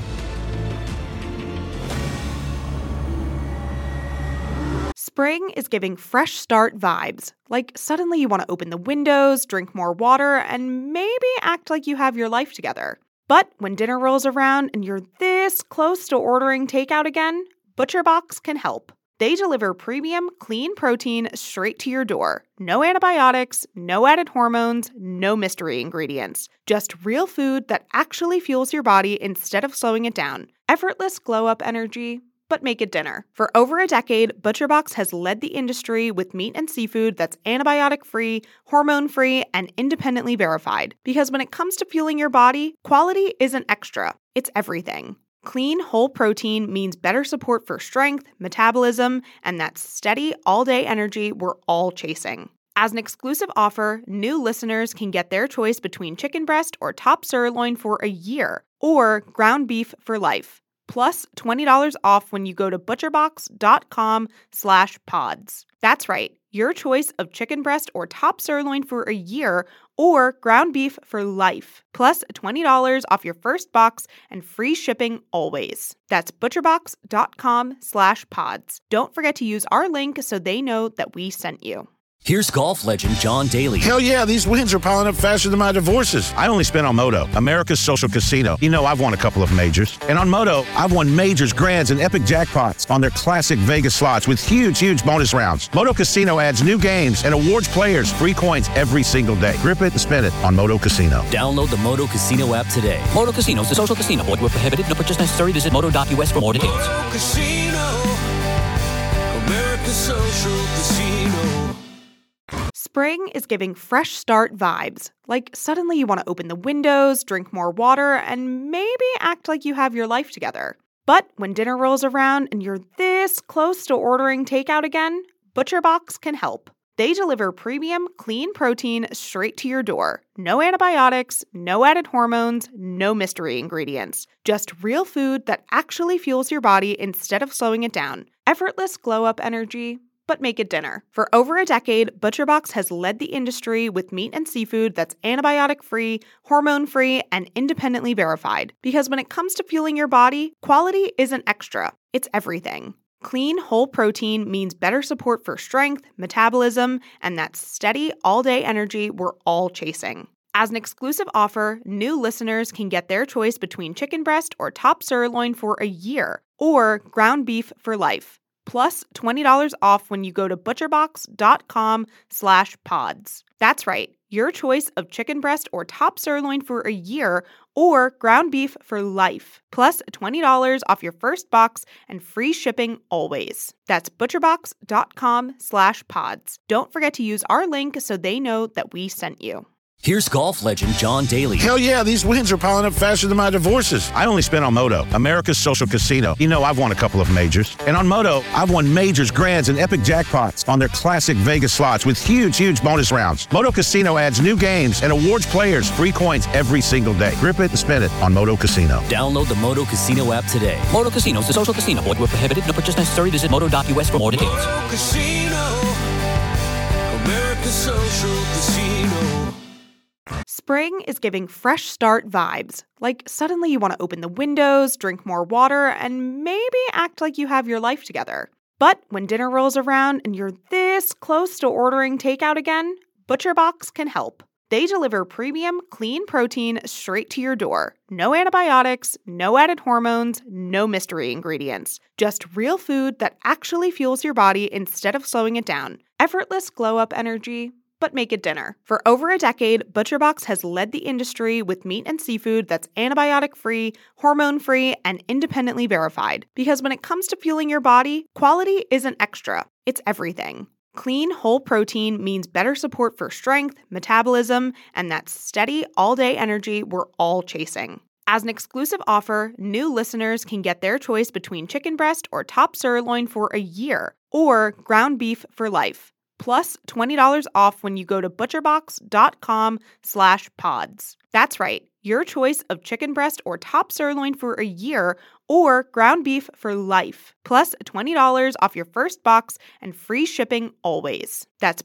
Spring is giving fresh start vibes. Like suddenly you want to open the windows, drink more water, and maybe act like you have your life together. But when dinner rolls around and you're this close to ordering takeout again, ButcherBox can help. They deliver premium, clean protein straight to your door. No antibiotics, no added hormones, no mystery ingredients. Just real food that actually fuels your body instead of slowing it down. Effortless glow-up energy, but make it dinner. For over a decade, ButcherBox has led the industry with meat and seafood that's antibiotic-free, hormone-free, and independently verified. Because when it comes to fueling your body, quality isn't extra, it's everything. Clean, whole protein means better support for strength, metabolism, and that steady, all-day energy we're all chasing. As an exclusive offer, new listeners can get their choice between chicken breast or top sirloin for a year, or ground beef for life. Plus $20 off when you go to butcherbox.com/pods. That's right, your choice of chicken breast or top sirloin for a year or ground beef for life. Plus $20 off your first box and free shipping always. That's butcherbox.com/pods. Don't forget to use our link so they know that we sent you. Here's golf legend John Daly. Hell yeah, these wins are piling up faster than my divorces. I only spent on Moto, America's social casino. You know I've won a couple of majors. And on Moto, I've won majors, grands, and epic jackpots on their classic Vegas slots with huge bonus rounds. Moto Casino adds new games and awards players free coins every single day. Grip it and spin it on Moto Casino. Download the Moto Casino app today. Moto Casino is a social casino. Void where prohibited. No purchase necessary. Visit moto.us for more details. Moto Casino, America's social casino. Spring is giving fresh start vibes. Like suddenly you want to open the windows, drink more water, and maybe act like you have your life together. But when dinner rolls around and you're this close to ordering takeout again, ButcherBox can help. They deliver premium, clean protein straight to your door. No antibiotics, no added hormones, no mystery ingredients. Just real food that actually fuels your body instead of slowing it down. Effortless glow-up energy, but make it dinner. For over a decade, ButcherBox has led the industry with meat and seafood that's antibiotic-free, hormone-free, and independently verified. Because when it comes to fueling your body, quality isn't extra, it's everything. Clean, whole protein means better support for strength, metabolism, and that steady, all-day energy we're all chasing. As an exclusive offer, new listeners can get their choice between chicken breast or top sirloin for a year, or ground beef for life. Plus $20 off when you go to butcherbox.com/pods. That's right, your choice of chicken breast or top sirloin for a year or ground beef for life. Plus $20 off your first box and free shipping always. That's butcherbox.com/pods. Don't forget to use our link so they know that we sent you. Here's golf legend John Daly. Hell yeah, these wins are piling up faster than my divorces. I only spent on Moto, America's social casino. You know I've won a couple of majors. And on Moto, I've won majors, grands, and epic jackpots on their classic Vegas slots with huge bonus rounds. Moto Casino adds new games and awards players free coins every single day. Grip it and spin it on Moto Casino. Download the Moto Casino app today. Moto Casino is a social casino. Void where prohibited. No purchase necessary. Visit moto.us for more details. Moto Casino, America's social casino. Spring is giving fresh start vibes. Like suddenly you want to open the windows, drink more water, and maybe act like you have your life together. But when dinner rolls around and you're this close to ordering takeout again, ButcherBox can help. They deliver premium, clean protein straight to your door. No antibiotics, no added hormones, no mystery ingredients. Just real food that actually fuels your body instead of slowing it down. Effortless glow-up energy, but make it dinner. For over a decade, ButcherBox has led the industry with meat and seafood that's antibiotic-free, hormone-free, and independently verified. Because when it comes to fueling your body, quality isn't extra, it's everything. Clean, whole protein means better support for strength, metabolism, and that steady, all-day energy we're all chasing. As an exclusive offer, new listeners can get their choice between chicken breast or top sirloin for a year, or ground beef for life. Plus $20 off when you go to butcherbox.com/pods. That's right, your choice of chicken breast or top sirloin for a year, or ground beef for life, plus $20 off your first box and free shipping always. That's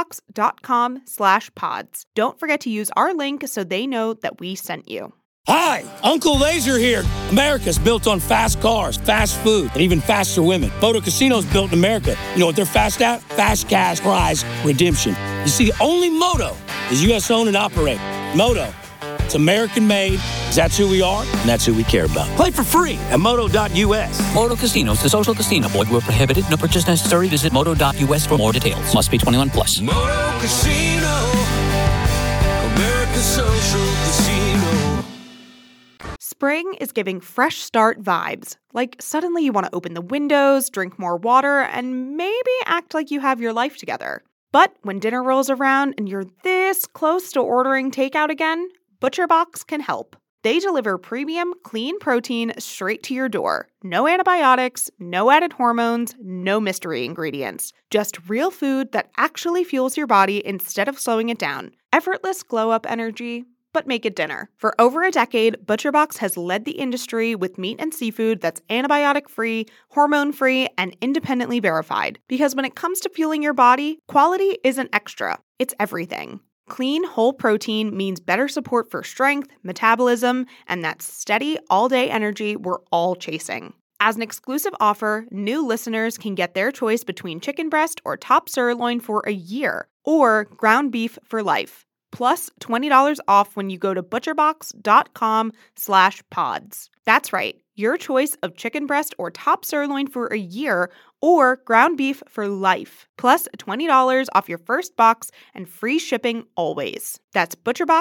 butcherbox.com/pods. Don't forget to use our link so they know that we sent you. Hi, Uncle Laser here. America's built on fast cars, fast food, and even faster women. Moto Casino's built in America. You know what they're fast at? Fast cash prize redemption. You see, only Moto is U.S. owned and operated. Moto, it's American made. That's who we are, and that's who we care about. Play for free at moto.us. Moto Casinos, the social casino. Void where prohibited. No purchase necessary. Visit moto.us for more details. Must be 21 plus. Moto Casino, America's social casino. Spring is giving fresh start vibes. Like suddenly you want to open the windows, drink more water, and maybe act like you have your life together. But when dinner rolls around and you're this close to ordering takeout again, ButcherBox can help. They deliver premium, clean protein straight to your door. No antibiotics, no added hormones, no mystery ingredients. Just real food that actually fuels your body instead of slowing it down. Effortless glow-up energy, but make it dinner. For over a decade, ButcherBox has led the industry with meat and seafood that's antibiotic-free, hormone-free, and independently verified. Because when it comes to fueling your body, quality isn't extra, it's everything. Clean, whole protein means better support for strength, metabolism, and that steady, all-day energy we're all chasing. As an exclusive offer, new listeners can get their choice between chicken breast or top sirloin for a year, or ground beef for life. Plus $20 off when you go to butcherbox.com/pods. That's right, your choice of chicken breast or top sirloin for a year, or ground beef for life. Plus $20 off your first box and free shipping always. That's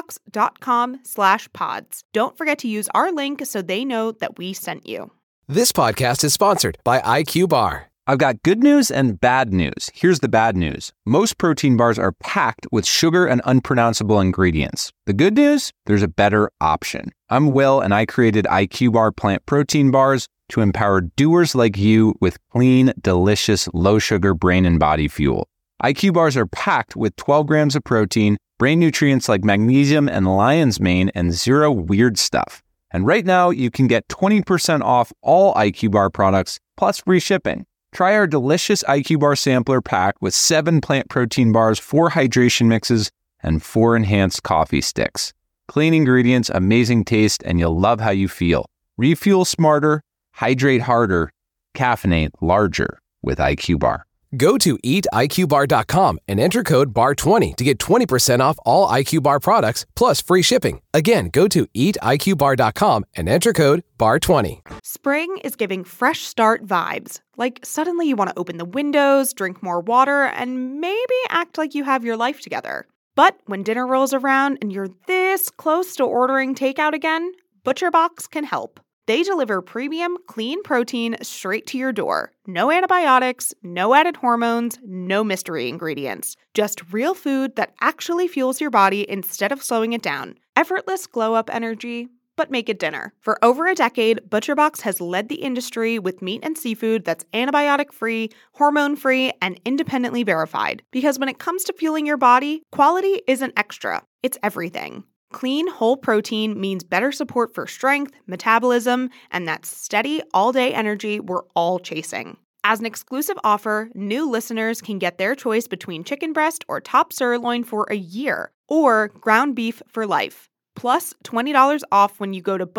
butcherbox.com/pods. Don't forget to use our link so they know that we sent you. This podcast is sponsored by IQ Bar. I've got good news and bad news. Here's the bad news. Most protein bars are packed with sugar and unpronounceable ingredients. The good news? There's a better option. I'm Will, and I created IQ Bar plant protein bars to empower doers like you with clean, delicious, low-sugar brain and body fuel. IQ Bars are packed with 12 grams of protein, brain nutrients like magnesium and lion's mane, and zero weird stuff. And right now, you can get 20% off all IQ Bar products, plus free shipping. Try our delicious IQ Bar sampler pack with 7 plant protein bars, 4 hydration mixes, and 4 enhanced coffee sticks. Clean ingredients, amazing taste, and you'll love how you feel. Refuel smarter, hydrate harder, caffeinate larger with IQ Bar. Go to eatiqbar.com and enter code BAR20 to get 20% off all IQ Bar products plus free shipping. Again, go to eatiqbar.com and enter code BAR20. Spring is giving fresh start vibes. Like suddenly you want to open the windows, drink more water, and maybe act like you have your life together. But when dinner rolls around and you're this close to ordering takeout again, ButcherBox can help. They deliver premium, clean protein straight to your door. No antibiotics, no added hormones, no mystery ingredients. Just real food that actually fuels your body instead of slowing it down. Effortless glow-up energy, but make it dinner. For over a decade, ButcherBox has led the industry with meat and seafood that's antibiotic-free, hormone-free, and independently verified. Because when it comes to fueling your body, quality isn't extra, it's everything. Clean, whole protein means better support for strength, metabolism, and that steady, all-day energy we're all chasing. As an exclusive offer, new listeners can get their choice between chicken breast or top sirloin for a year, or ground beef for life. Plus $20 off when you go to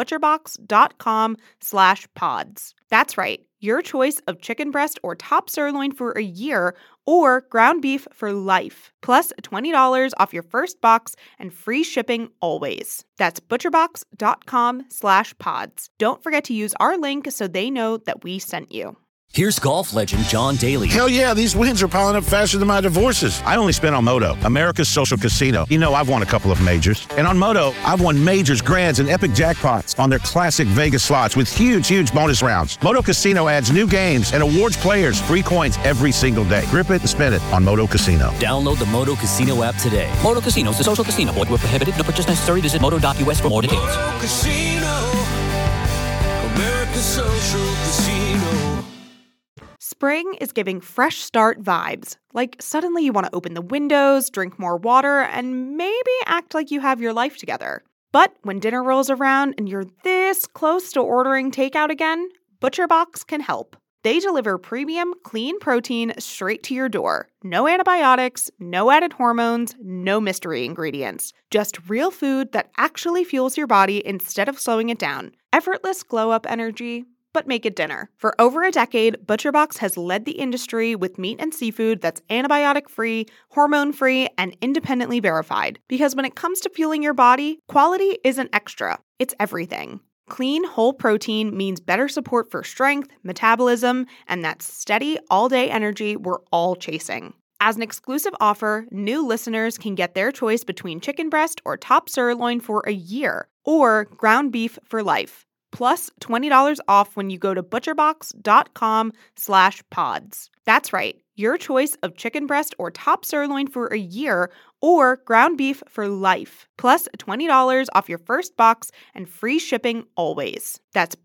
butcherbox.com/pods. That's right, your choice of chicken breast or top sirloin for a year, or ground beef for life. Plus $20 off your first box and free shipping always. That's butcherbox.com/pods. Don't forget to use our link so they know that we sent you. Here's golf legend John Daly. Hell yeah, these wins are piling up faster than my divorces. I only spent on Moto, America's social casino. You know, I've won a couple of majors. And on Moto, I've won majors, grands, and epic jackpots on their classic Vegas slots with huge bonus rounds. Moto Casino adds new games and awards players free coins every single day. Grip it and spin it on Moto Casino. Download the Moto Casino app today. Moto Casinos, the social casino. Void where prohibited. No purchase necessary. Visit moto.us for more details. Moto Casino, America's social casino. Spring is giving fresh start vibes. Like suddenly you want to open the windows, drink more water, and maybe act like you have your life together. But when dinner rolls around and you're this close to ordering takeout again, ButcherBox can help. They deliver premium, clean protein straight to your door. No antibiotics, no added hormones, no mystery ingredients. Just real food that actually fuels your body instead of slowing it down. Effortless glow-up energy, but make it dinner. For over a decade, ButcherBox has led the industry with meat and seafood that's antibiotic-free, hormone-free, and independently verified. Because when it comes to fueling your body, quality isn't extra, it's everything. Clean, whole protein means better support for strength, metabolism, and that steady, all-day energy we're all chasing. As an exclusive offer, new listeners can get their choice between chicken breast or top sirloin for a year, or ground beef for life. Plus $20 off when you go to butcherbox.com/pods. That's right, your choice of chicken breast or top sirloin for a year or ground beef for life. Plus $20 off your first box and free shipping always. That's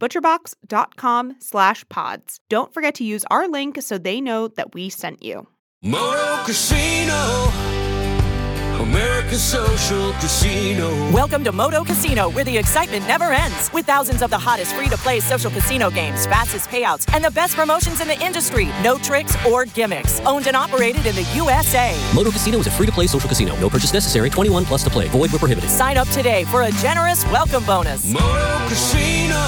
butcherbox.com/pods. Don't forget to use our link so they know that we sent you. Moto Casino, America's social casino. Welcome to Moto Casino, where the excitement never ends. With thousands of the hottest free-to-play social casino games, fastest payouts, and the best promotions in the industry. No tricks or gimmicks. Owned and operated in the USA. Moto Casino is a free-to-play social casino. No purchase necessary. 21 plus to play. Void where prohibited. Sign up today for a generous welcome bonus. Moto Casino,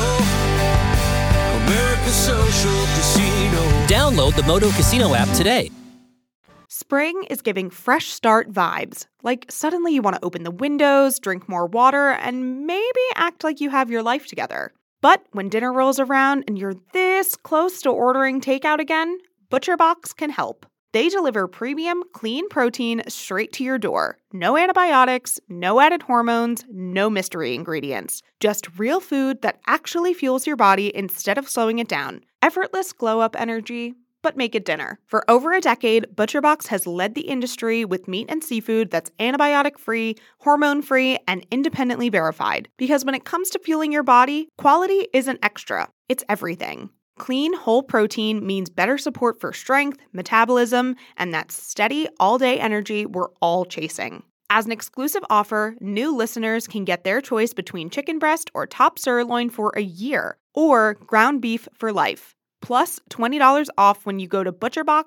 America's social casino. Download the Moto Casino app today. Spring is giving fresh start vibes. Like suddenly you want to open the windows, drink more water, and maybe act like you have your life together. But when dinner rolls around and you're this close to ordering takeout again, ButcherBox can help. They deliver premium, clean protein straight to your door. No antibiotics, no added hormones, no mystery ingredients. Just real food that actually fuels your body instead of slowing it down. Effortless glow-up energy, but make it dinner. For over a decade, ButcherBox has led the industry with meat and seafood that's antibiotic-free, hormone-free, and independently verified. Because when it comes to fueling your body, quality isn't extra, it's everything. Clean, whole protein means better support for strength, metabolism, and that steady, all-day energy we're all chasing. As an exclusive offer, new listeners can get their choice between chicken breast or top sirloin for a year, or ground beef for life. Plus $20 off when you go to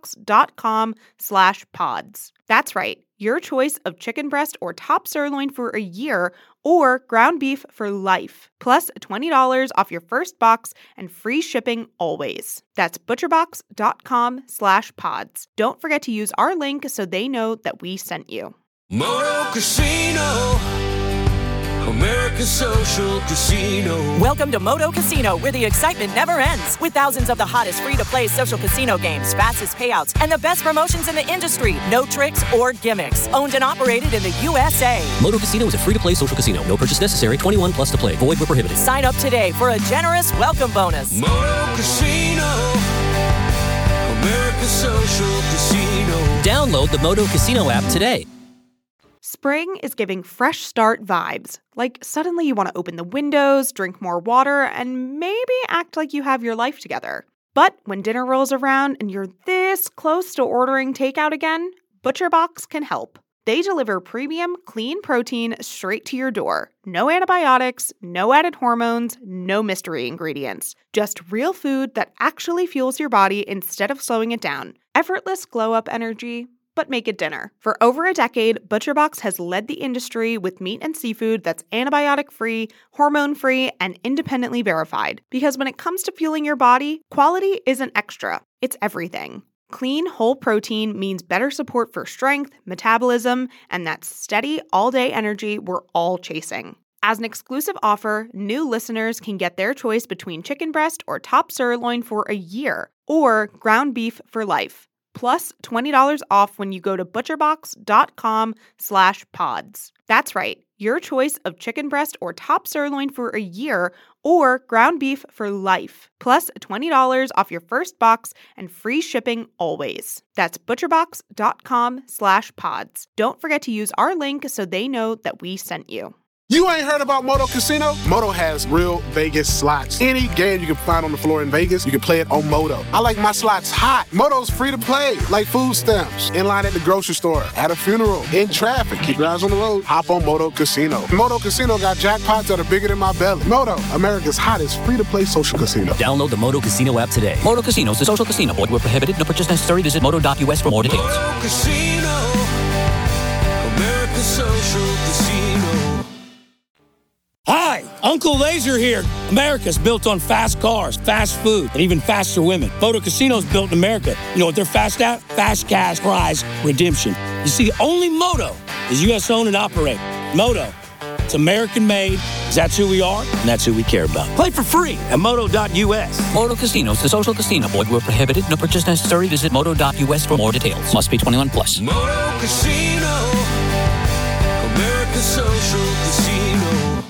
butcherbox.com/pods. That's right, your choice of chicken breast or top sirloin for a year or ground beef for life. Plus $20 off your first box and free shipping always. That's butcherbox.com/pods. Don't forget to use our link so they know that we sent you. Moto Casino, America's social casino. Welcome to Moto Casino, where the excitement never ends. With thousands of the hottest free-to-play social casino games, fastest payouts, and the best promotions in the industry. No tricks or gimmicks. Owned and operated in the USA. Moto Casino is a free-to-play social casino. No purchase necessary. 21 plus to play. Void where prohibited. Sign up today for a generous welcome bonus. Moto Casino, America's social casino. Download the Moto Casino app today. Spring is giving fresh start vibes. Like suddenly you want to open the windows, drink more water, and maybe act like you have your life together. But when dinner rolls around and you're this close to ordering takeout again, ButcherBox can help. They deliver premium, clean protein straight to your door. No antibiotics, no added hormones, no mystery ingredients. Just real food that actually fuels your body instead of slowing it down. Effortless glow-up energy, but make it dinner. For over a decade, ButcherBox has led the industry with meat and seafood that's antibiotic-free, hormone-free, and independently verified. Because when it comes to fueling your body, quality isn't extra, it's everything. Clean, whole protein means better support for strength, metabolism, and that steady, all-day energy we're all chasing. As an exclusive offer, new listeners can get their choice between chicken breast or top sirloin for a year, or ground beef for life. Plus $20 off when you go to butcherbox.com/pods. That's right, your choice of chicken breast or top sirloin for a year or ground beef for life. Plus $20 off your first box and free shipping always. That's butcherbox.com/pods. Don't forget to use our link so they know that we sent you. You ain't heard about Moto Casino? Moto has real Vegas slots. Any game you can find on the floor in Vegas, you can play it on Moto. I like my slots hot. Moto's free to play, like food stamps. In line at the grocery store, at a funeral, in traffic. Keep your eyes on the road. Hop on Moto Casino. Moto Casino got jackpots that are bigger than my belly. Moto, America's hottest free-to-play social casino. Download the Moto Casino app today. Moto Casino is a social casino. Void where prohibited. No purchase necessary. Visit moto.us for more details. Moto Casino, America's social casino. Hi, Uncle Laser here. America's built on fast cars, fast food, and even faster women. Moto Casino's built in America. You know what they're fast at? Fast cash prize redemption. You see, only Moto is U.S. owned and operated. Moto, it's American made, because that's who we are, and that's who we care about. Play for free at moto.us. Moto Casino is a social casino. Void where prohibited. No purchase necessary. Visit moto.us for more details. Must be 21 plus. Moto Casino, America's social casino.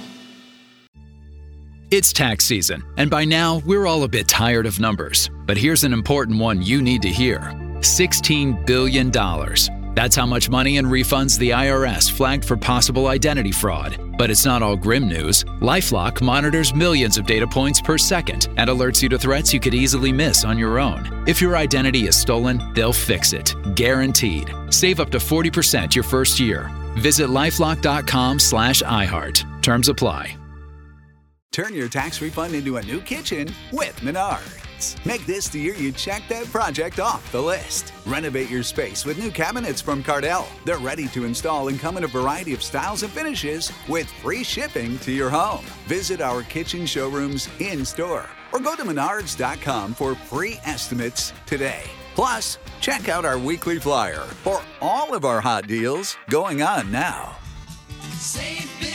It's tax season, and by now, we're all a bit tired of numbers. But here's an important one you need to hear. $16 billion. That's how much money in refunds the IRS flagged for possible identity fraud. But it's not all grim news. LifeLock monitors millions of data points per second and alerts you to threats you could easily miss on your own. If your identity is stolen, they'll fix it. Guaranteed. Save up to 40% your first year. Visit LifeLock.com/iHeart. Terms apply. Turn your tax refund into a new kitchen with Menards. Make this the year you check that project off the list. Renovate your space with new cabinets from Cardell. They're ready to install and come in a variety of styles and finishes with free shipping to your home. Visit our kitchen showrooms in-store or go to Menards.com for free estimates today. Plus, check out our weekly flyer for all of our hot deals going on now. Save big.